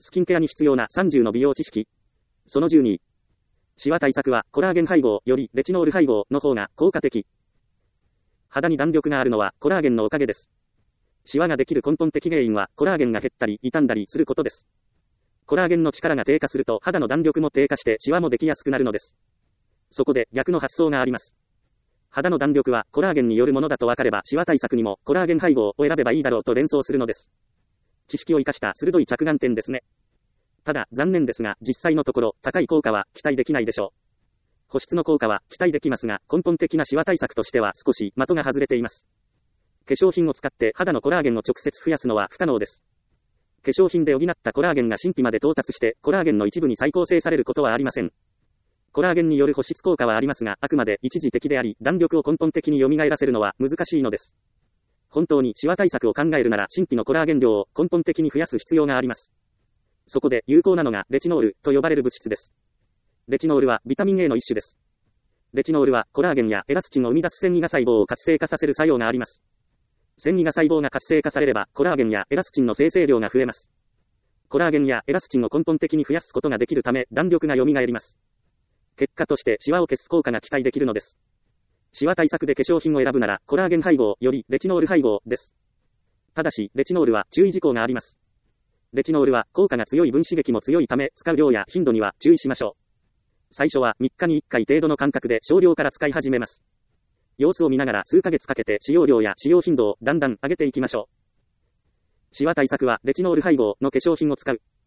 スキンケアに必要な30の美容知識。その12。シワ対策はコラーゲン配合よりレチノール配合の方が効果的。肌に弾力があるのはコラーゲンのおかげです。シワができる根本的原因はコラーゲンが減ったり傷んだりすることです。コラーゲンの力が低下すると肌の弾力も低下してシワもできやすくなるのです。そこで逆の発想があります。肌の弾力はコラーゲンによるものだと分かればシワ対策にもコラーゲン配合を選べばいいだろうと連想するのです。知識を生かした鋭い着眼点ですね。ただ残念ですが実際のところ高い効果は期待できないでしょう。保湿の効果は期待できますが根本的なシワ対策としては少し的が外れています。化粧品を使って肌のコラーゲンを直接増やすのは不可能です。化粧品で補ったコラーゲンが真皮まで到達してコラーゲンの一部に再構成されることはありません。コラーゲンによる保湿効果はありますがあくまで一時的であり弾力を根本的に蘇らせるのは難しいのです。本当にシワ対策を考えるなら真皮のコラーゲン量を根本的に増やす必要があります。そこで有効なのがレチノールと呼ばれる物質です。レチノールはビタミン A の一種です。レチノールはコラーゲンやエラスチンを生み出す線維芽細胞を活性化させる作用があります。線維芽細胞が活性化されればコラーゲンやエラスチンの生成量が増えます。コラーゲンやエラスチンを根本的に増やすことができるため弾力が蘇ります。結果としてシワを消す効果が期待できるのです。シワ対策で化粧品を選ぶならコラーゲン配合よりレチノール配合です。ただしレチノールは注意事項があります。レチノールは効果が強い分子激も強いため使う量や頻度には注意しましょう。最初は3日に1回程度の間隔で少量から使い始めます。様子を見ながら数ヶ月かけて使用量や使用頻度をだんだん上げていきましょう。シワ対策はレチノール配合の化粧品を使う。